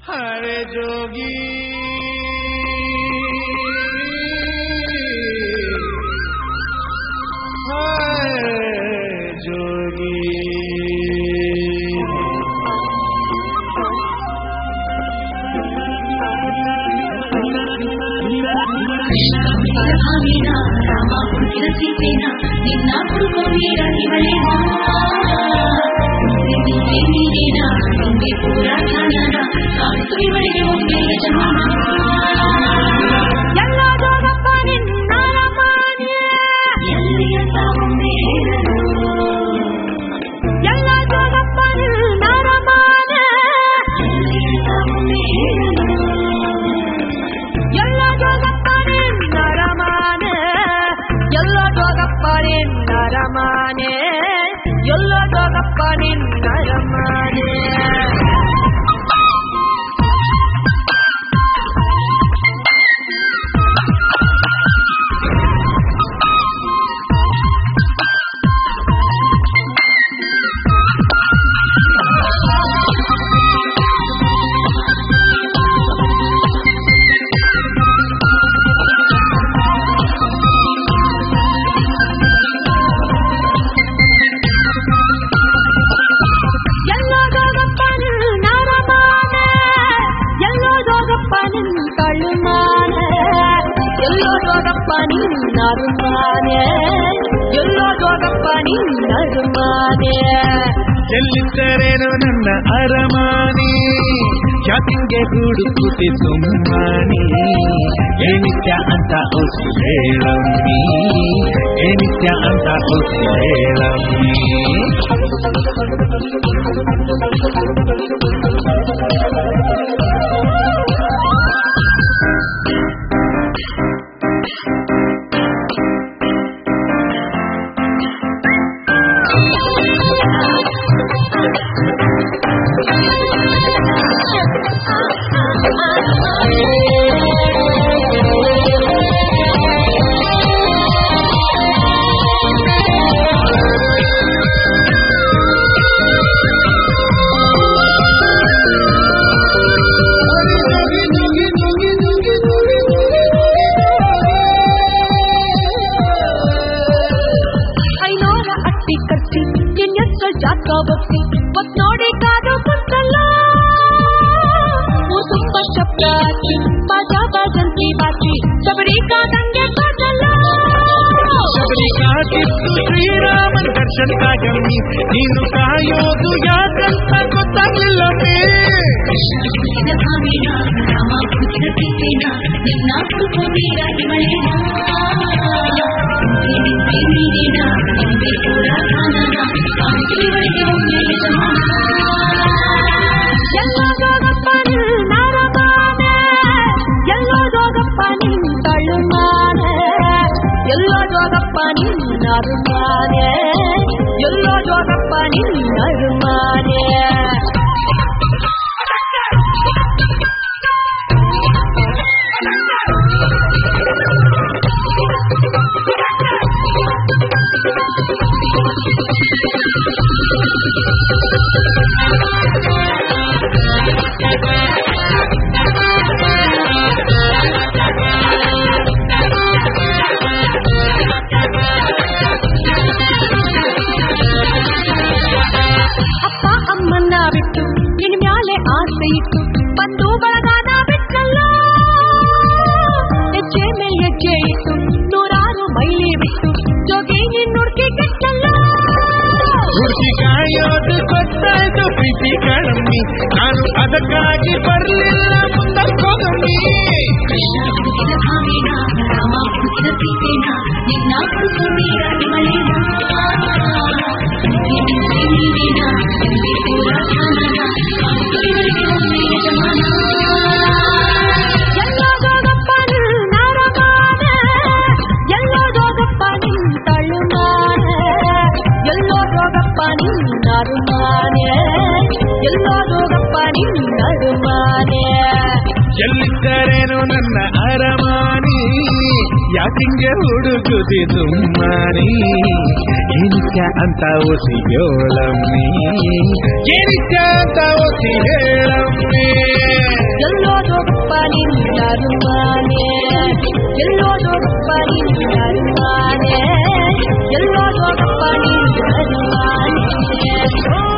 ಹರೆ ಜೋಗಿ ಜೋಗಿ ರಾಮ ಹುಟ್ಟಿದ ಸೀತೆನ ನಿನ್ನ ಹುಡುಕೋವೀರ ಇವಳೇನಾ ನಿಂಗೆ ಪೂರ ಜ್ಞಾನ ಕಾಣಿಸು ಇವಳಿಗೆ ಒಮ್ಮೆ ಯಜಮಾನ ಎಲ್ಲೋದಪ್ಪ ನಿನ್ನ ರಮಾನೆ ಎಲ್ಲಿಯಂತ ಒಮ್ಮೆ ಹೇಳಲು ಎಲ್ಲೋದಪ್ಪ ನಿನ್ನ ರಮಾನೆ ಎಲ್ಲಿಯಂತ ಒಮ್ಮೆ ಹೇಳಲು ಎಲ್ಲೋದಪ್ಪ ನಿನ್ನ ರಮಾನೆ ಎಲ್ಲೋದಪ್ಪ ನಿನ್ನ ರಮಾನೆ ಎಲ್ಲೋದಪ್ಪ ನಿನ್ನ ರಮಾನೆ ಎಲ್ಲಿದ್ದರೇನು ನನ್ನ ಅರಮಾನೆ ಶಾಪಿಂಗ್ಗೆ ಹುಡುಕುತ್ತೆ ಸುಮ್ಮನೆ ಏನಿತ್ಯ ಅಂತ ಹೊಸಿ ಹೇಳಮ್ಮಿ ಏನಿತ್ಯ ಅಂತ ಹೊಸಿ ಹೇಳಮ್ಮಿ ನೋಡಿ ಕಾದು ಕುಂತಲ್ಲ ತುಂಬ ಶಬ್ದ ಬಾಜಾ ಬಾಜಂತಿ ಬಾಚಿ ಶಬರಿ ಕಾದಂಗೆ ಬಾಜಲ್ಲ ಶಬರಿ ಕಾದಿದ್ದು ಶ್ರೀರಾಮನ ದರ್ಶನಕ್ಕಾಗಮ್ಮಿ ನೀನು ಕಾಯೋದು ಯಾಕಂತ ಗೊತ್ತಾಗಲಿಲ್ಲ ರಾಮ ಹುಟ್ಟಿದ ಸೀತೆನ ನಿನ್ನ ಹುಡುಕೋವೀರ ಇವಳೇನಾ ನಿಂಗೆ ಪೂರ ಜ್ಞಾನ ಕಾಣಿಸು ಇವಳಿಗೆ ಒಮ್ಮೆ ಯಜಮಾನ ಎಲ್ಲೋದಪ್ಪ ನಿನ್ನ ರಮಾನೆ ಎಲ್ಲೋದಪ್ಪ ನಿನ್ನ ತಳುಮಾನೆ ಎಲ್ಲೋದಪ್ಪ ನಿನ್ನ ಅರುಮಾನೆ ಎಲ್ಲೋದಪ್ಪ ನಿನ್ನ ಅರುಮಾನೆ ಅಪ್ಪ ಅಮ್ಮನ್ನ ಬಿಟ್ಟು ನಿನ್ನ ಮ್ಯಾಲೆ ಆಸೆ ಇಟ್ಟು ಬಂದು ಬಳಗಾನ ಬಿಟ್ಟಲ್ಲ ಹೆಜ್ಜೆ ಮೇಲೆ ಹೆಜ್ಜೆ ಇಟ್ಟು ನೂರಾರು ಮೈಲಿ ಬಿಟ್ಟು ಜೋಗಿ ನಿನ್ನ ಹುಡುಕಿ ಕೆಟ್ಟಲ್ಲ ಹುಡುಗಿ ಕಾಯೋದು ಗೊತ್ತಾಯ್ತು ಪ್ರೀತಿ ಕಣಮ್ಮಿ ನಾನು ಅದಕ್ಕಾಗಿ ಬರಲಿಲ್ಲ ಮುಂದಕ್ಕೋಗಮ್ಮಿ ರಾಮ ಹುಟ್ಟಿದ ಸೀತೆನ ನಿನ್ನ ಹುಡುಕೋವೀರ ಇವಳೇನಾ ನಿಂಗೆ ಪೂರ ಜ್ಞಾನ ಕಾಣಿಸು ಇವಳಿಗೆ ಒಮ್ಮೆ ಯಜಮಾನ ಎಲ್ಲೋದಪ್ಪ ನಿನ್ನ ರಮಾನೆ ಎಲ್ಲೋದಪ್ಪ ನಿನ್ನ ತಳುಮಾನೆ ಎಲ್ಲೋದಪ್ಪ ನಿನ್ನ ಅರುಮಾನೆ ಎಲ್ಲೋದಪ್ಪ ನಿನ್ನ ಅರುಮಾನೆ ಎಲ್ಲಿದ್ದರೇನು ನನ್ನ ಅರಮಾನೆ ಯಾಕಿಂಗೆ ಹುಡುಗುದಿ ಸುಮ್ಮನೆ ಏನಿತ್ಯ ಅಂತ ಒಸಿ ಹೇಳಮ್ಮಿ ಏನಿತ್ಯ ಅಂತ ಒಸಿ ಹೇಳಮ್ಮಿ ಅರಮಾನೆ ಎಲ್ಲೋದಪ್ಪ ನೀನು ಅರಮಾನೆ ಎಲ್ಲೋದಪ್ಪ ನೀನು ಅರಮಾನೆ